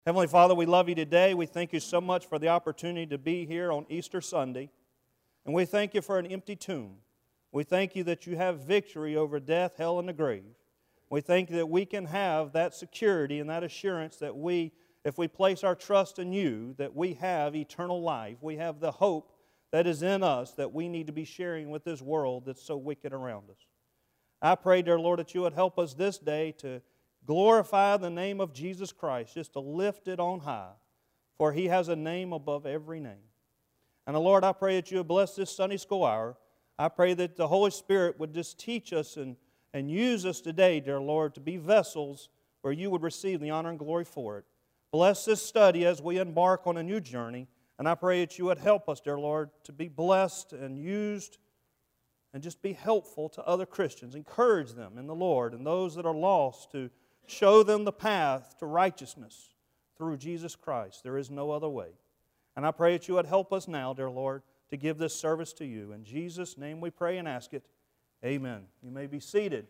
Heavenly Father, we love you today. We thank you so much for the opportunity to be here on Easter Sunday. And we thank you for an empty tomb. We thank you that you have victory over death, hell, and the grave. We thank you that we can have that security and that assurance that if we place our trust in you, that we have eternal life. We have the hope that is in us that we need to be sharing with this world that's so wicked around us. I pray, dear Lord, that you would help us this day to glorify the name of Jesus Christ, just to lift it on high, for He has a name above every name. And Lord, I pray that you would bless this Sunday school hour. I pray that the Holy Spirit would just teach us and use us today, dear Lord, to be vessels where you would receive the honor and glory for it. Bless this study as we embark on a new journey, and I pray that you would help us, dear Lord, to be blessed and used and just be helpful to other Christians. Encourage them in the Lord, and those that are lost, to show them the path to righteousness through Jesus Christ. There is no other way. And I pray that you would help us now, dear Lord, to give this service to you. In Jesus' name we pray and ask it. Amen. You may be seated.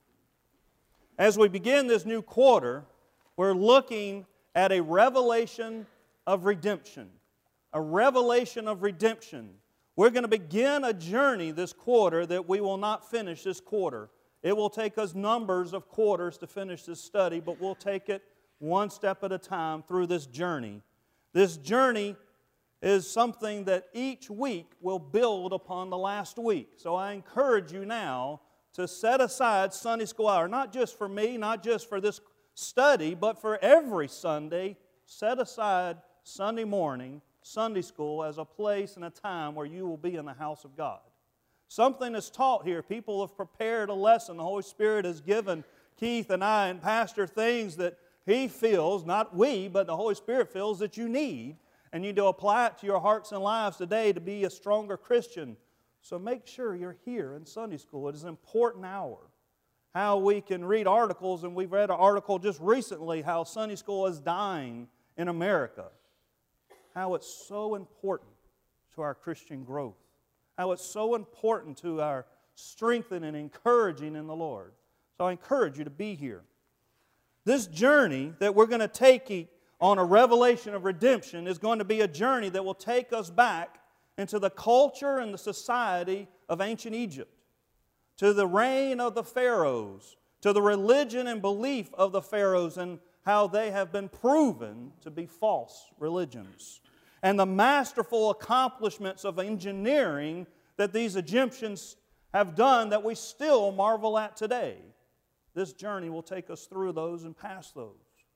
As we begin this new quarter, we're looking at a revelation of redemption. A revelation of redemption. We're going to begin a journey this quarter that we will not finish this quarter. It will take us numbers of quarters to finish this study, but we'll take it one step at a time through this journey. This journey is something that each week will build upon the last week. So I encourage you now to set aside Sunday school hour, not just for me, not just for this study, but for every Sunday. Set aside Sunday morning, Sunday school, as a place and a time where you will be in the house of God. Something is taught here. People have prepared a lesson. The Holy Spirit has given Keith and I and Pastor things that he feels, not we, but the Holy Spirit feels that you need. And you need to apply it to your hearts and lives today to be a stronger Christian. So make sure you're here in Sunday school. It is an important hour. How we can read articles, and we've read an article just recently how Sunday school is dying in America. How it's so important to our Christian growth. How it's so important to our strengthening and encouraging in the Lord. So I encourage you to be here. This journey that we're going to take on a revelation of redemption is going to be a journey that will take us back into the culture and the society of ancient Egypt, to the reign of the pharaohs, to the religion and belief of the pharaohs and how they have been proven to be false religions, and the masterful accomplishments of engineering that these Egyptians have done that we still marvel at today. This journey will take us through those and past those.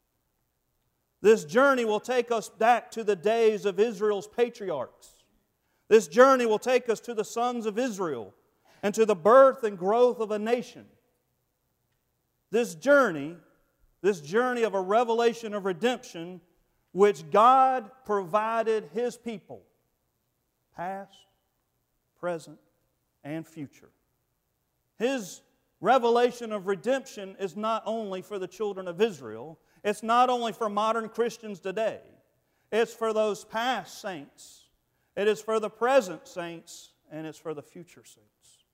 This journey will take us back to the days of Israel's patriarchs. This journey will take us to the sons of Israel and to the birth and growth of a nation. This journey of a revelation of redemption, which God provided His people, past, present, and future. His revelation of redemption is not only for the children of Israel, it's not only for modern Christians today, it's for those past saints, it is for the present saints, and it's for the future saints.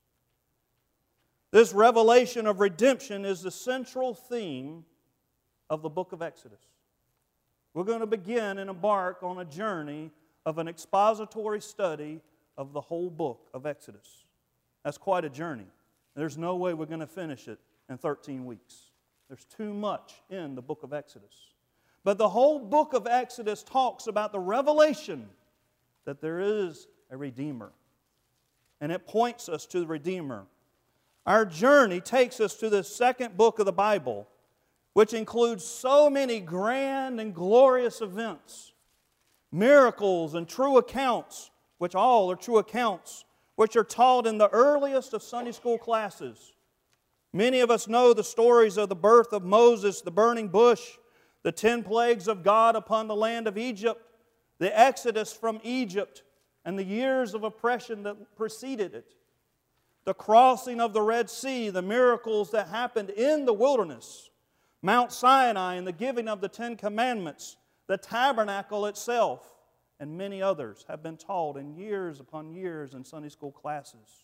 This revelation of redemption is the central theme of the book of Exodus. We're going to begin and embark on a journey of an expository study of the whole book of Exodus. That's quite a journey. There's no way we're going to finish it in 13 weeks. There's too much in the book of Exodus. But the whole book of Exodus talks about the revelation that there is a Redeemer. And it points us to the Redeemer. Our journey takes us to the second book of the Bible, which includes so many grand and glorious events, miracles and true accounts, which all are true accounts, which are taught in the earliest of Sunday school classes. Many of us know the stories of the birth of Moses, the burning bush, the 10 plagues of God upon the land of Egypt, the exodus from Egypt, and the years of oppression that preceded it, the crossing of the Red Sea, the miracles that happened in the wilderness, Mount Sinai and the giving of the 10 Commandments, the tabernacle itself, and many others have been taught in years upon years in Sunday school classes.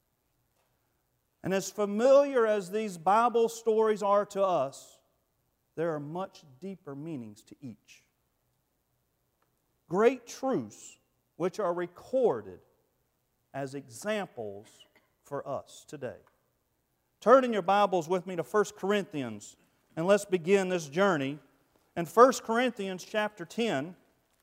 And as familiar as these Bible stories are to us, there are much deeper meanings to each. great truths which are recorded as examples for us today. Turn in your Bibles with me to 1 Corinthians, and let's begin this journey. In 1 Corinthians chapter 10,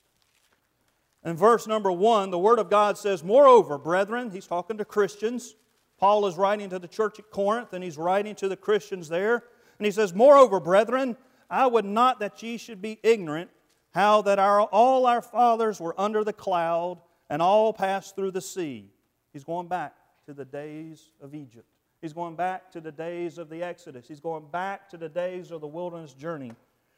in verse number 1, the Word of God says, "Moreover, brethren," he's talking to Christians. Paul is writing to the church at Corinth, and he's writing to the Christians there. And he says, "Moreover, brethren, I would not that ye should be ignorant, how that all our fathers were under the cloud, and all passed through the sea." He's going back to the days of Egypt. He's going back to the days of the Exodus. He's going back to the days of the wilderness journey.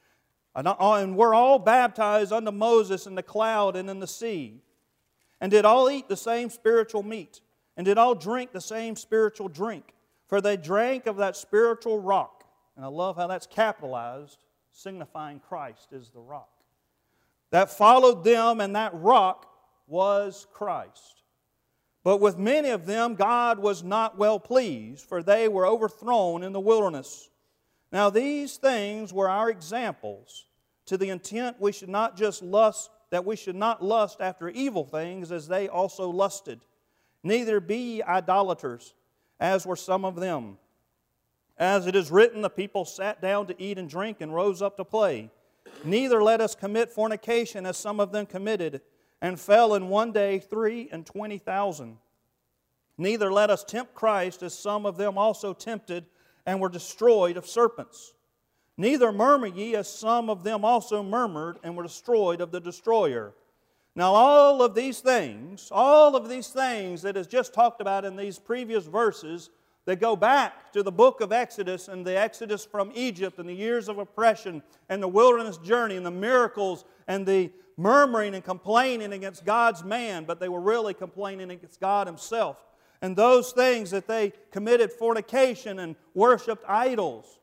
And we're all baptized unto Moses in the cloud and in the sea, and did all eat the same spiritual meat, and did all drink the same spiritual drink, for they drank of that spiritual rock. And I love how that's capitalized, signifying Christ is the rock. That followed them, and that rock was Christ. But with many of them God was not well pleased, for they were overthrown in the wilderness. Now these things were our examples, to the intent we should not lust after evil things as they also lusted. Neither be ye idolaters, as were some of them. As it is written, the people sat down to eat and drink and rose up to play. Neither let us commit fornication, as some of them committed, and fell in one day 23,000. Neither let us tempt Christ, as some of them also tempted, and were destroyed of serpents. Neither murmur ye, as some of them also murmured, and were destroyed of the destroyer. Now all of these things that is just talked about in these previous verses, that go back to the book of Exodus and the Exodus from Egypt and the years of oppression and the wilderness journey and the miracles and the murmuring and complaining against God's man, but they were really complaining against God Himself. And those things that they committed fornication and worshipped idols.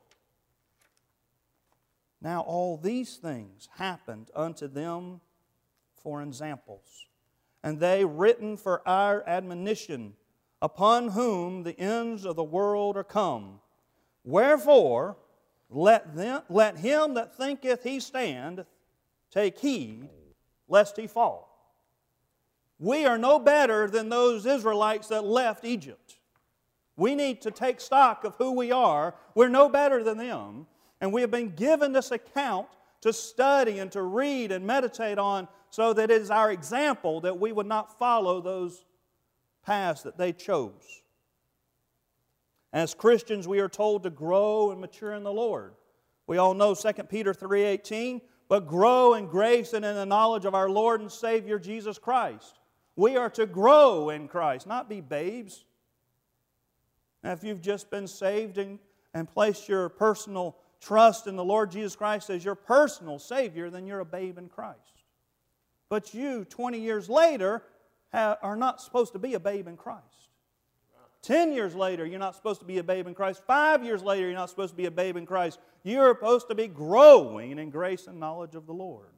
Now all these things happened unto them for examples, and they written for our admonition, upon whom the ends of the world are come. Wherefore, let him that thinketh he stand take heed, lest he fall. We are no better than those Israelites that left Egypt. We need to take stock of who we are. We're no better than them. And we have been given this account to study and to read and meditate on, so that it is our example that we would not follow those paths that they chose. As Christians, we are told to grow and mature in the Lord. We all know 2 Peter 3:18, but grow in grace and in the knowledge of our Lord and Savior Jesus Christ. We are to grow in Christ, not be babes. Now, if you've just been saved and placed your personal trust in the Lord Jesus Christ as your personal Savior, then you're a babe in Christ. But you, 20 years later, are not supposed to be a babe in Christ. 10 years later, you're not supposed to be a babe in Christ. 5 years later, you're not supposed to be a babe in Christ. You're supposed to be growing in grace and knowledge of the Lord.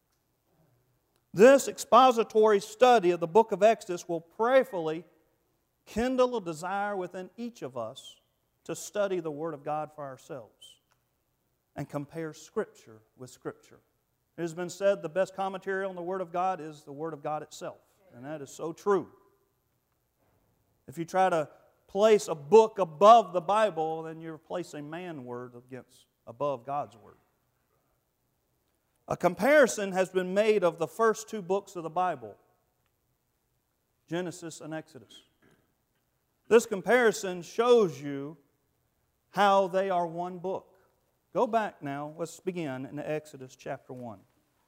This expository study of the book of Exodus will prayerfully kindle a desire within each of us to study the Word of God for ourselves and compare Scripture with Scripture. It has been said the best commentary on the Word of God is the Word of God itself, and that is so true. If you try to place a book above the Bible, then you're placing man's word above God's Word. A comparison has been made of the first two books of the Bible, Genesis and Exodus. This comparison shows you how they are one book. Go back now, let's begin in Exodus chapter 1.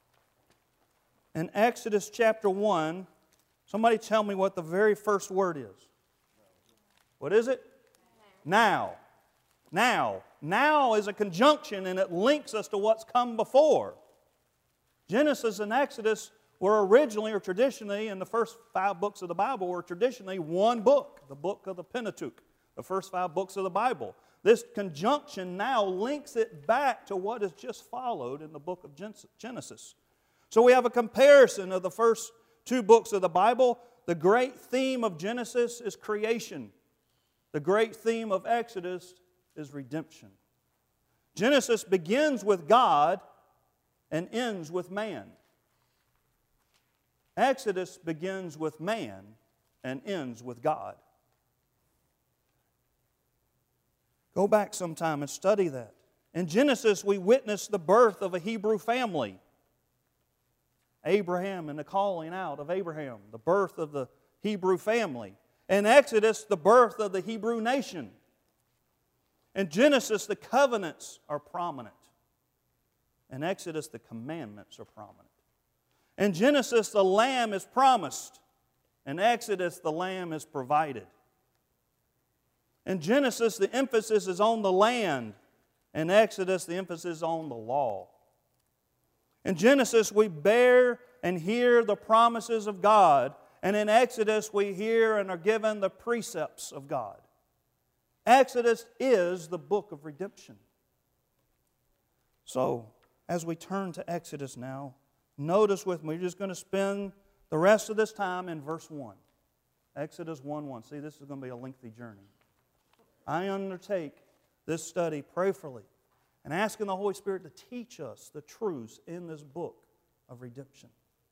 In Exodus chapter 1, somebody tell me what the very first word is. What is it? Now. Now. Now is a conjunction, and it links us to what's come before. Genesis and Exodus were originally or traditionally, in the first 5 books of the Bible, were traditionally one book, the book of the Pentateuch, the first 5 books of the Bible. This conjunction now links it back to what has just followed in the book of Genesis. So we have a comparison of the first 2 books of the Bible. The great theme of Genesis is creation. The great theme of Exodus is redemption. Genesis begins with God and ends with man. Exodus begins with man and ends with God. Go back sometime and study that. In Genesis, we witness the birth of a Hebrew family. Abraham and the calling out of Abraham, the birth of the Hebrew family. In Exodus, the birth of the Hebrew nation. In Genesis, the covenants are prominent. In Exodus, the commandments are prominent. In Genesis, the lamb is promised. In Exodus, the lamb is provided. In Genesis, the emphasis is on the land. In Exodus, the emphasis is on the law. In Genesis, we bear and hear the promises of God. And in Exodus, we hear and are given the precepts of God. Exodus is the book of redemption. So, as we turn to Exodus now, notice with me, we're just going to spend the rest of this time in verse 1. Exodus 1:1. See, this is going to be a lengthy journey. I undertake this study prayerfully and asking the Holy Spirit to teach us the truths in this book of redemption.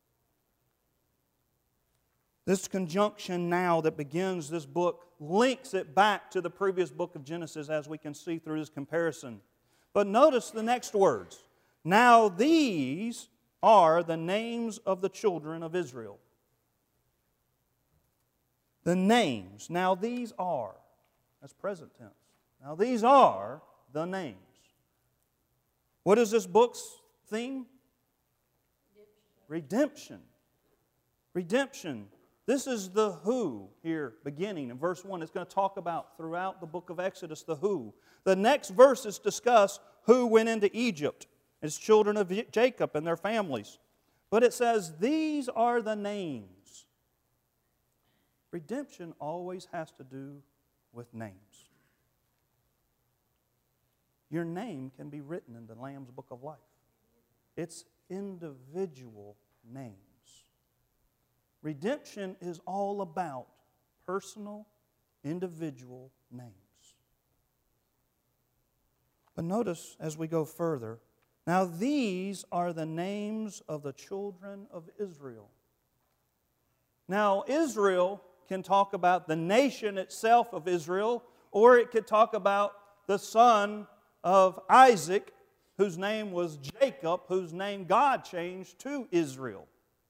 This conjunction now that begins this book links it back to the previous book of Genesis, as we can see through this comparison. But notice the next words. Now these are the names of the children of Israel. The names. Now these are. That's present tense. Now these are the names. What is this book's theme? Redemption. Redemption. This is the who here beginning in verse 1. It's going to talk about throughout the book of Exodus the who. The next verses discuss who went into Egypt. It's children of Jacob and their families. But it says these are the names. Redemption always has to do with names. Your name can be written in the Lamb's Book of Life. It's individual names. Redemption is all about personal, individual names. But notice as we go further, now these are the names of the children of Israel. Now Israel can talk about the nation itself of Israel, or it could talk about the son of Isaac, whose name was Jacob, whose name God changed to Israel.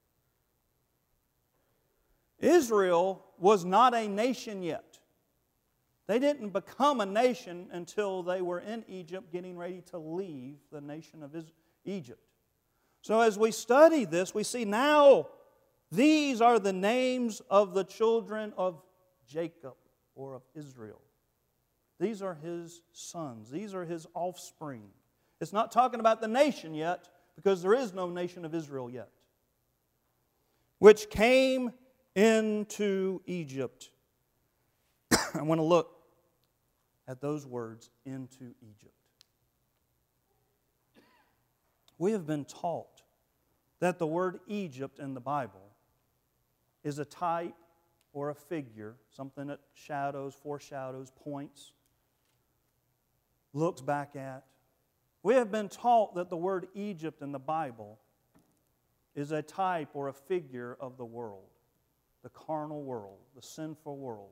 Israel was not a nation yet. They didn't become a nation until they were in Egypt getting ready to leave the nation of Egypt. So as we study this, we see now these are the names of the children of Jacob or of Israel. These are his sons. These are his offspring. It's not talking about the nation yet, because there is no nation of Israel yet, which came into Egypt. I want to look at those words, into Egypt. We have been taught that the word Egypt in the Bible is a type or a figure, something that shadows, foreshadows, points, looks back at. We have been taught that the word Egypt in the Bible is a type or a figure of the world, the carnal world, the sinful world.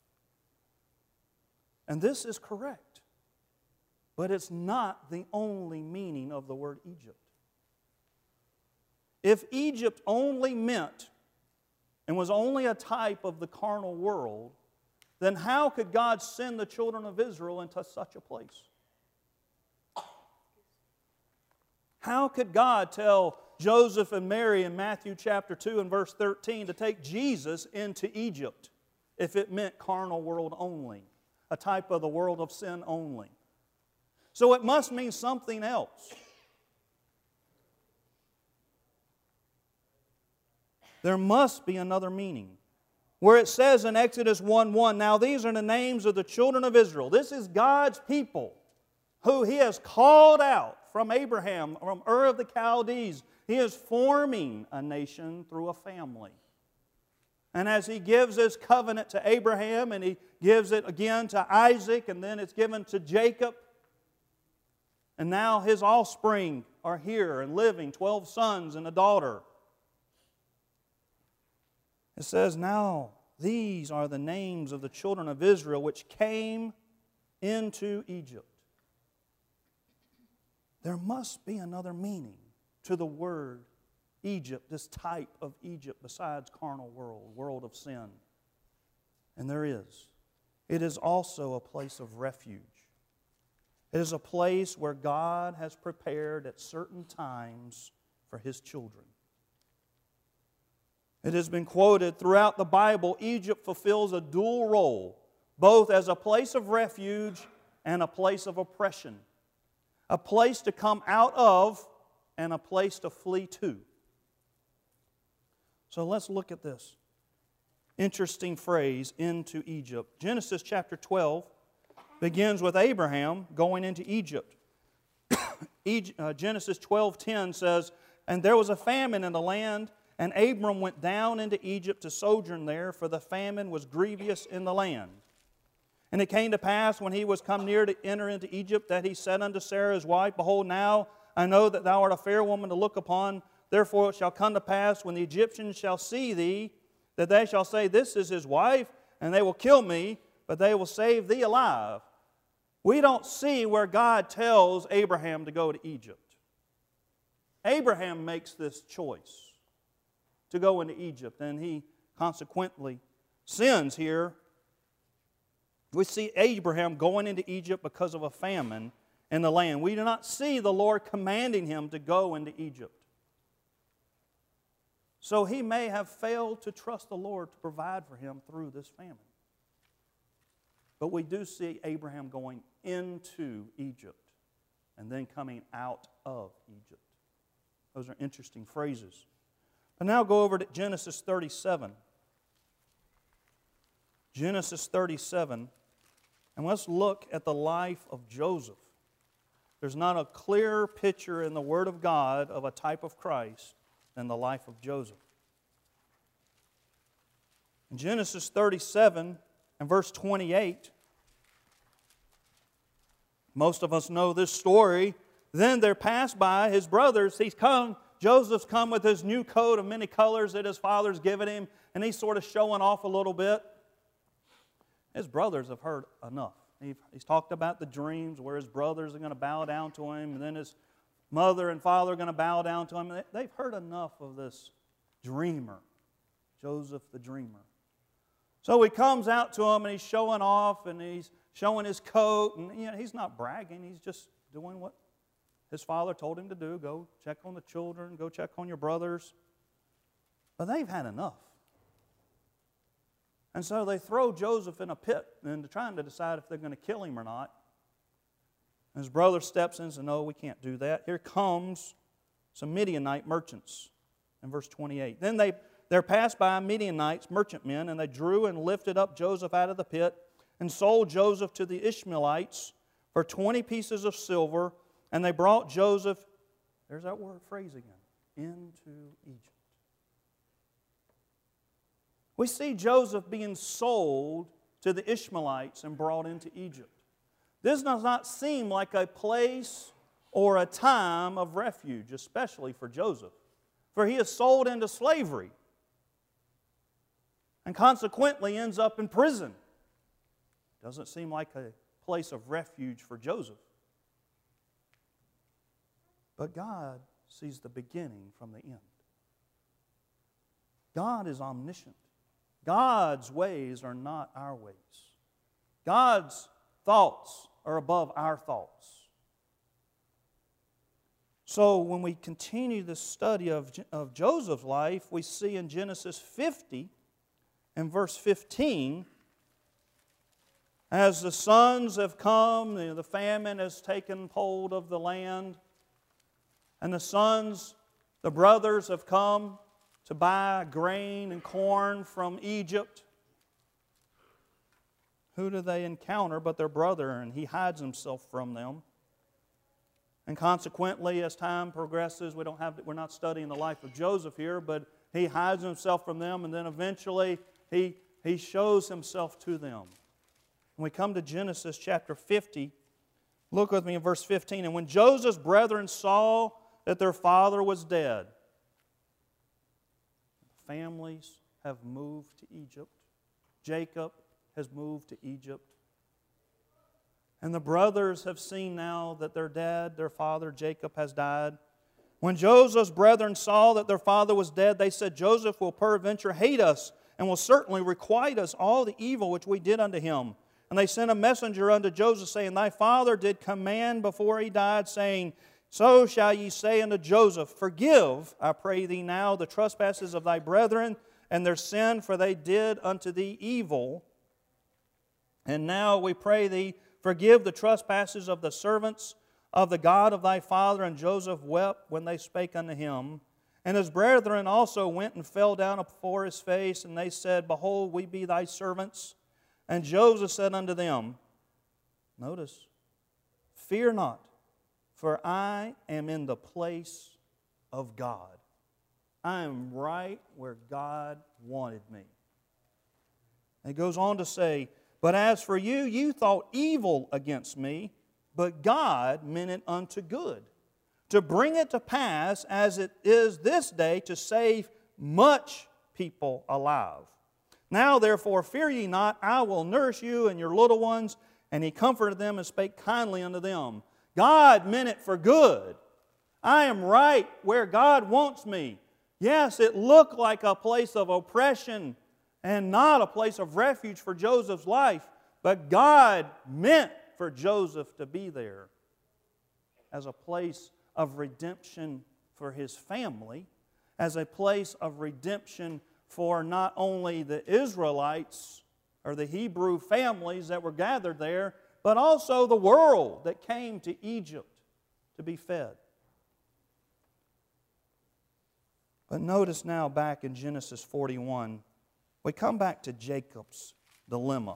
And this is correct, but it's not the only meaning of the word Egypt. If Egypt only meant and was only a type of the carnal world, then how could God send the children of Israel into such a place? How could God tell Joseph and Mary in Matthew chapter 2 and verse 13 to take Jesus into Egypt if it meant carnal world only, a type of the world of sin only? So it must mean something else. There must be another meaning. Where it says in Exodus 1:1, now these are the names of the children of Israel. This is God's people who He has called out from Abraham, from Ur of the Chaldees. He is forming a nation through a family. And as He gives His covenant to Abraham, and He gives it again to Isaac, and then it's given to Jacob, and now his offspring are here and living, 12 sons and a daughter. It says, now these are the names of the children of Israel which came into Egypt. There must be another meaning to the word Egypt, this type of Egypt besides carnal world of sin. And there is. It is also a place of refuge. It is a place where God has prepared at certain times for His children. It has been quoted throughout the Bible, Egypt fulfills a dual role, both as a place of refuge and a place of oppression, a place to come out of and a place to flee to. So let's look at this interesting phrase, into Egypt. Genesis chapter 12 begins with Abraham going into Egypt. Genesis 12:10 says, and there was a famine in the land, and Abram went down into Egypt to sojourn there, for the famine was grievous in the land. And it came to pass, when he was come near to enter into Egypt, that he said unto Sarah his wife, behold, now I know that thou art a fair woman to look upon. Therefore it shall come to pass, when the Egyptians shall see thee, that they shall say, this is his wife, and they will kill me, but they will save thee alive. We don't see where God tells Abraham to go to Egypt. Abraham makes this choice to go into Egypt, and he consequently sins here. We see Abraham going into Egypt because of a famine in the land. We do not see the Lord commanding him to go into Egypt. So he may have failed to trust the Lord to provide for him through this famine. But we do see Abraham going into Egypt and then coming out of Egypt. Those are interesting phrases. But now go over to Genesis 37. Genesis 37. And let's look at the life of Joseph. There's not a clearer picture in the Word of God of a type of Christ than the life of Joseph. In Genesis 37 and verse 28, most of us know this story. Then there passed by his brothers. Joseph's come with his new coat of many colors that his father's given him, and he's sort of showing off a little bit. His brothers have heard enough. He's talked about the dreams where his brothers are going to bow down to him, and then his mother and father are going to bow down to him. They've heard enough of this dreamer, Joseph the dreamer. So he comes out to him, and he's showing off, and he's showing his coat, and he's not bragging. He's just doing what his father told him to do. Go check on the children, go check on your brothers. But they've had enough. And so they throw Joseph in a pit and they're trying to decide if they're going to kill him or not. And his brother steps in and says, no, we can't do that. Here comes some Midianite merchants in verse 28. Then there passed by Midianites, merchantmen, and they drew and lifted up Joseph out of the pit and sold Joseph to the Ishmaelites for 20 pieces of silver. And they brought Joseph, there's that phrase again, into Egypt. We see Joseph being sold to the Ishmaelites and brought into Egypt. This does not seem like a place or a time of refuge, especially for Joseph, for he is sold into slavery and consequently ends up in prison. Doesn't seem like a place of refuge for Joseph. But God sees the beginning from the end. God is omniscient. God's ways are not our ways. God's thoughts are above our thoughts. So when we continue the study of Joseph's life, we see in Genesis 50 and verse 15, as the sons have come, the famine has taken hold of the land, and the brothers have come to buy grain and corn from Egypt. Who do they encounter but their brother? And he hides himself from them. And consequently, as time progresses, we're not studying the life of Joseph here, but he hides himself from them, and then eventually he shows himself to them. When we come to Genesis chapter 50, look with me in verse 15. And when Joseph's brethren saw that their father was dead, families have moved to Egypt. Jacob has moved to Egypt. And the brothers have seen now that their dad, their father, Jacob, has died. When Joseph's brethren saw that their father was dead, they said, Joseph will peradventure hate us, and will certainly requite us all the evil which we did unto him. And they sent a messenger unto Joseph, saying, Thy father did command before he died, saying, So shall ye say unto Joseph, Forgive, I pray thee now, the trespasses of thy brethren, and their sin, for they did unto thee evil. And now we pray thee, forgive the trespasses of the servants of the God of thy father. And Joseph wept when they spake unto him. And his brethren also went and fell down before his face, and they said, Behold, we be thy servants. And Joseph said unto them, notice, Fear not, for I am in the place of God. I am right where God wanted me. And it goes on to say, But as for you, you thought evil against me, but God meant it unto good, to bring it to pass as it is this day, to save much people alive. Now therefore fear ye not, I will nurse you and your little ones. And he comforted them and spake kindly unto them. God meant it for good. I am right where God wants me. Yes, it looked like a place of oppression and not a place of refuge for Joseph's life, but God meant for Joseph to be there as a place of redemption for his family, as a place of redemption for not only the Israelites or the Hebrew families that were gathered there, but also the world that came to Egypt to be fed. But notice now back in Genesis 41, we come back to Jacob's dilemma.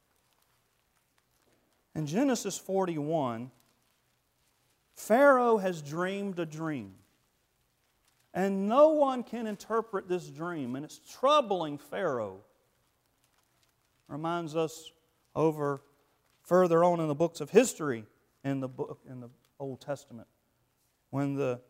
In Genesis 41, Pharaoh has dreamed a dream. And no one can interpret this dream, and it's troubling Pharaoh. Reminds us over further on in the books of history in the Old Testament, when the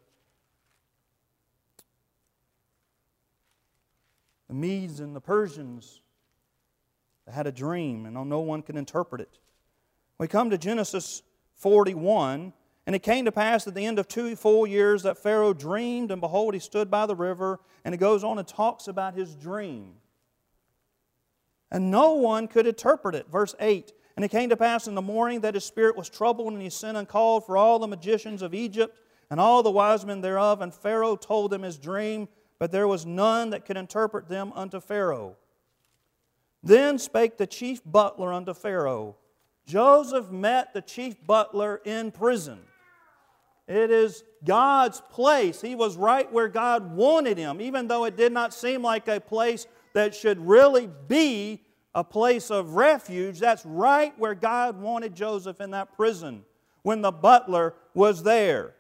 Medes and the Persians had a dream, and no one can interpret it. We come to Genesis 41, and it came to pass at the end of 2 full years that Pharaoh dreamed, and behold, he stood by the river, and it goes on and talks about his dream. And no one could interpret it. Verse 8, And it came to pass in the morning that his spirit was troubled, and he sent and called for all the magicians of Egypt, and all the wise men thereof, and Pharaoh told them his dream, but there was none that could interpret them unto Pharaoh. Then spake the chief butler unto Pharaoh. Joseph met the chief butler in prison. It is God's place. He was right where God wanted him, even though it did not seem like a place that should really be a place of refuge. That's right where God wanted Joseph, in that prison, when the butler was there.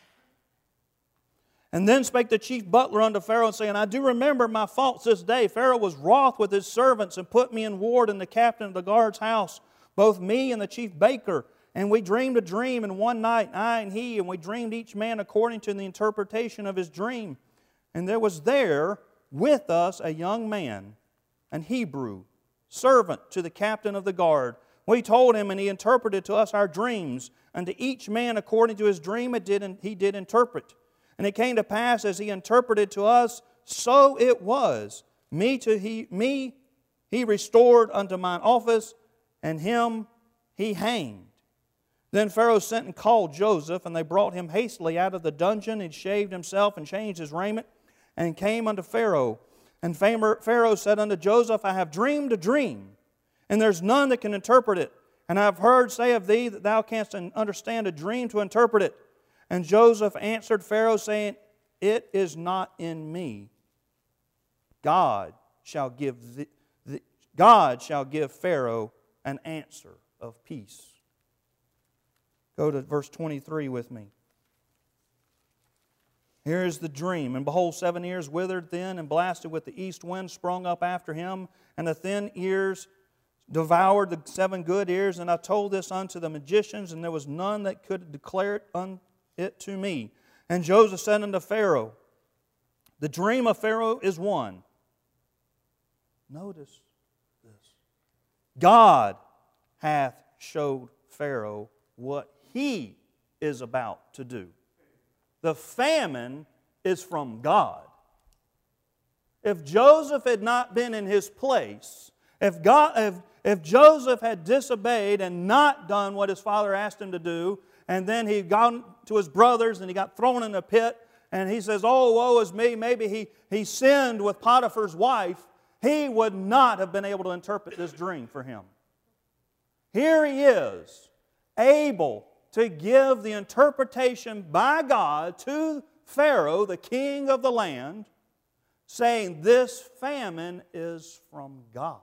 And then spake the chief butler unto Pharaoh, saying, I do remember my faults this day. Pharaoh was wroth with his servants, and put me in ward in the captain of the guard's house, both me and the chief baker. And we dreamed a dream in one night, I and he, and we dreamed each man according to the interpretation of his dream. And there was there with us a young man, an Hebrew, servant to the captain of the guard. We told him, and he interpreted to us our dreams. And to each man according to his dream he did interpret. And it came to pass, as he interpreted to us, so it was. Me he restored unto mine office, and him he hanged. Then Pharaoh sent and called Joseph, and they brought him hastily out of the dungeon. He shaved himself and changed his raiment, and came unto Pharaoh. And Pharaoh said unto Joseph, I have dreamed a dream, and there's none that can interpret it. And I have heard say of thee that thou canst understand a dream to interpret it. And Joseph answered Pharaoh, saying, It is not in me. God shall give Pharaoh an answer of peace. Go to verse 23 with me. Here is the dream. And behold, 7 ears withered thin and blasted with the east wind sprung up after him, and the thin ears devoured the 7 good ears. And I told this unto the magicians, and there was none that could declare it to me. And Joseph said unto Pharaoh, The dream of Pharaoh is one. Notice this. God hath showed Pharaoh what he is about to do. The famine is from God. If Joseph had not been in his place, if Joseph had disobeyed and not done what his father asked him to do, and then he'd gone to his brothers and he got thrown in a pit, and he says, "Oh, woe is me," maybe he sinned with Potiphar's wife, he would not have been able to interpret this dream for him. Here he is, able to give the interpretation by God to Pharaoh, the king of the land, saying this famine is from God.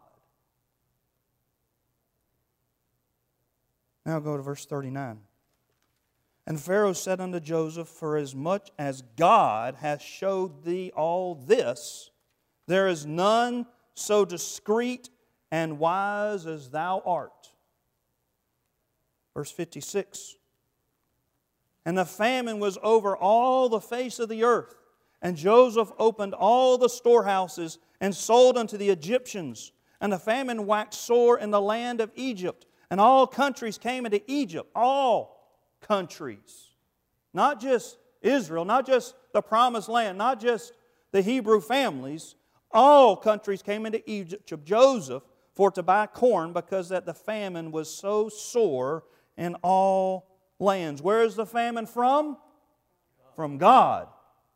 Now go to verse 39. And Pharaoh said unto Joseph, "For as much as God hath showed thee all this, there is none so discreet and wise as thou art." Verse 56. And the famine was over all the face of the earth, and Joseph opened all the storehouses and sold unto the Egyptians. And the famine waxed sore in the land of Egypt, and all countries came into Egypt. All countries. Not just Israel, not just the promised land, not just the Hebrew families. All countries came into Egypt to Joseph for to buy corn, because that the famine was so sore in all lands. Where is the famine from? From God.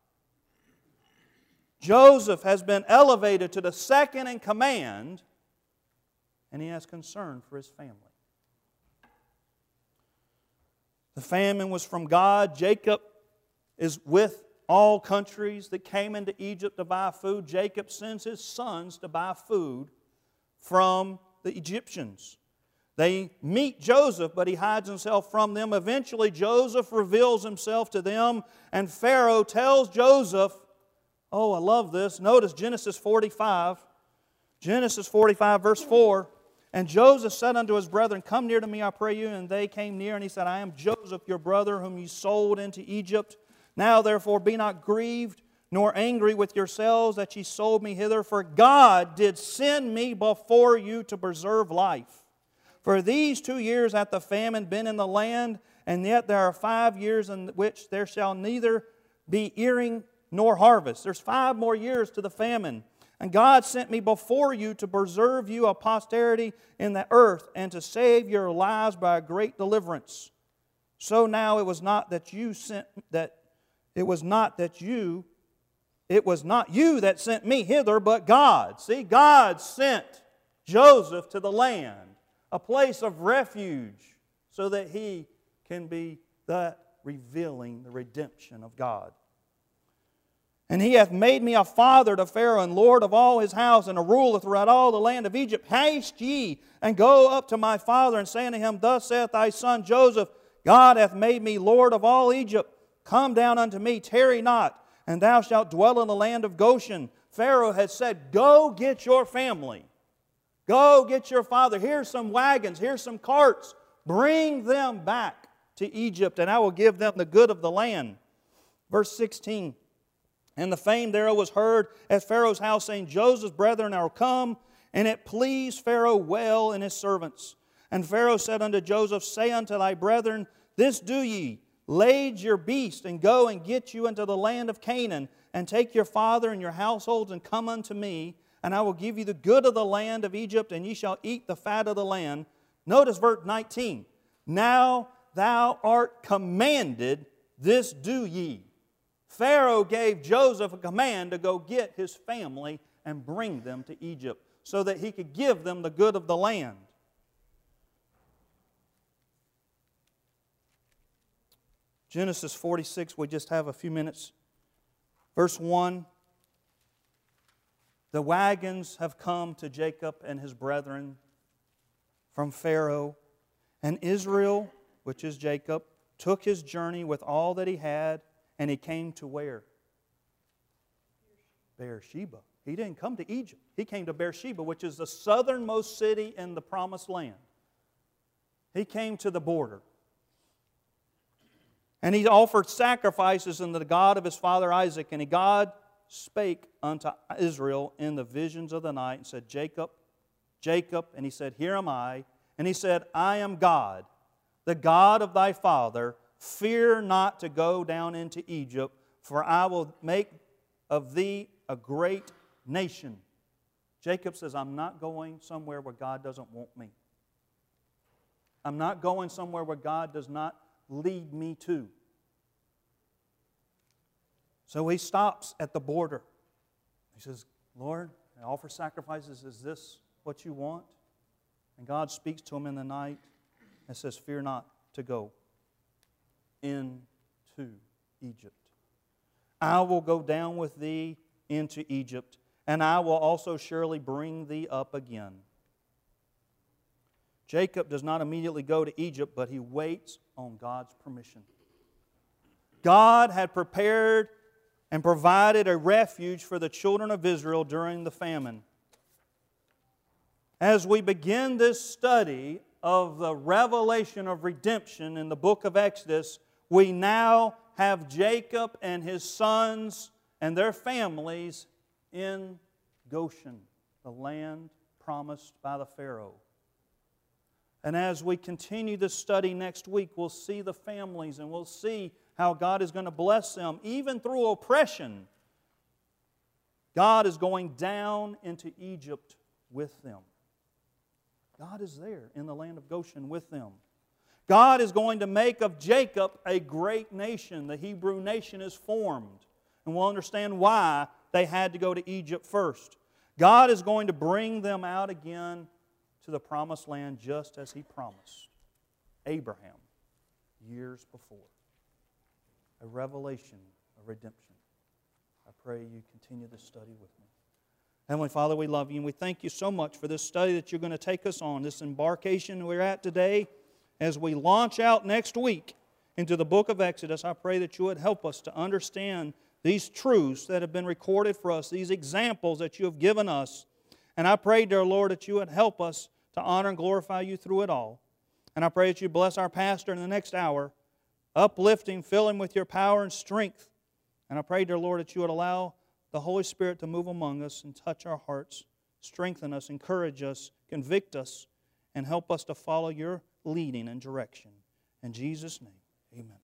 Joseph has been elevated to the second in command, and he has concern for his family. The famine was from God. Jacob is with all countries that came into Egypt to buy food. Jacob sends his sons to buy food from the Egyptians. They meet Joseph, but he hides himself from them. Eventually, Joseph reveals himself to them, and Pharaoh tells Joseph, oh, I love this. Notice Genesis 45. Genesis 45, verse 4. And Joseph said unto his brethren, "Come near to me, I pray you." And they came near, and he said, "I am Joseph, your brother, whom you sold into Egypt. Now therefore be not grieved, nor angry with yourselves that ye sold me hither, for God did send me before you to preserve life. For these 2 years hath the famine been in the land, and yet there are 5 years in which there shall neither be earing nor harvest." There's 5 more years to the famine. "And God sent me before you to preserve you a posterity in the earth, and to save your lives by a great deliverance. So now it was not you that sent me hither, but God." See, God sent Joseph to the land, a place of refuge, so that he can be that revealing the redemption of God. "And he hath made me a father to Pharaoh, and lord of all his house, and a ruler throughout all the land of Egypt. Haste ye, and go up to my father, and say unto him, Thus saith thy son Joseph, God hath made me lord of all Egypt. Come down unto me, tarry not, and thou shalt dwell in the land of Goshen." Pharaoh had said, "Go get your family. Go get your father. Here's some wagons, here's some carts. Bring them back to Egypt, and I will give them the good of the land." Verse 16. "And the fame thereof was heard at Pharaoh's house, saying, Joseph's brethren are come. And it pleased Pharaoh well and his servants. And Pharaoh said unto Joseph, Say unto thy brethren, This do ye, lade your beast, and go and get you into the land of Canaan, and take your father and your households, and come unto me, and I will give you the good of the land of Egypt, and ye shall eat the fat of the land." Notice verse 19. "Now thou art commanded, this do ye." Pharaoh gave Joseph a command to go get his family and bring them to Egypt so that he could give them the good of the land. Genesis 46, we just have a few minutes. Verse 1. "The wagons have come to Jacob and his brethren from Pharaoh, and Israel," which is Jacob, "took his journey with all that he had, and he came to where? Beersheba." He didn't come to Egypt. He came to Beersheba, which is the southernmost city in the Promised Land. He came to the border. "And he offered sacrifices unto the God of his father Isaac. And God spake unto Israel in the visions of the night and said, Jacob, Jacob. And he said, Here am I. And he said, I am God, the God of thy father. Fear not to go down into Egypt, for I will make of thee a great nation. Jacob says, I'm not going somewhere where God doesn't want me. I'm not going somewhere where God does not lead me to. So he stops at the border. He says, Lord, I offer sacrifices. Is this what you want? And God speaks to him in the night and says, Fear not to go into Egypt. I will go down with thee into Egypt, and I will also surely bring thee up again. Jacob does not immediately go to Egypt, but he waits on God's permission. God had prepared and provided a refuge for the children of Israel during the famine. As we begin this study of the revelation of redemption in the book of Exodus, we now have Jacob and his sons and their families in Goshen, the land promised by the Pharaoh. And as we continue this study next week, we'll see the families and we'll see how God is going to bless them, even through oppression. God is going down into Egypt with them. God is there in the land of Goshen with them. God is going to make of Jacob a great nation. The Hebrew nation is formed. And we'll understand why they had to go to Egypt first. God is going to bring them out again to the promised land just as He promised Abraham years before. A revelation of redemption. I pray you continue this study with me. Heavenly Father, we love you and we thank you so much for this study that you're going to take us on, this embarkation we're at today. As we launch out next week into the book of Exodus, I pray that you would help us to understand these truths that have been recorded for us, these examples that you have given us. And I pray, dear Lord, that you would help us to honor and glorify you through it all. And I pray that you bless our pastor in the next hour, uplifting, fill him with your power and strength. And I pray, dear Lord, that you would allow the Holy Spirit to move among us and touch our hearts, strengthen us, encourage us, convict us, and help us to follow your leading and direction. In Jesus' name, amen.